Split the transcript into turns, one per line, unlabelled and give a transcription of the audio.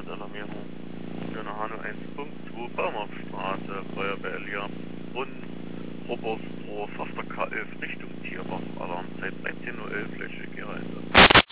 Alarmierung. Für eine Hanau 1.2 Baumhauptstraße, Feuerwehr Elia und Oberstroh, Förster K11 Richtung Tierwache, Alarmzeit 13:11 Uhr, Fläche Einsatz.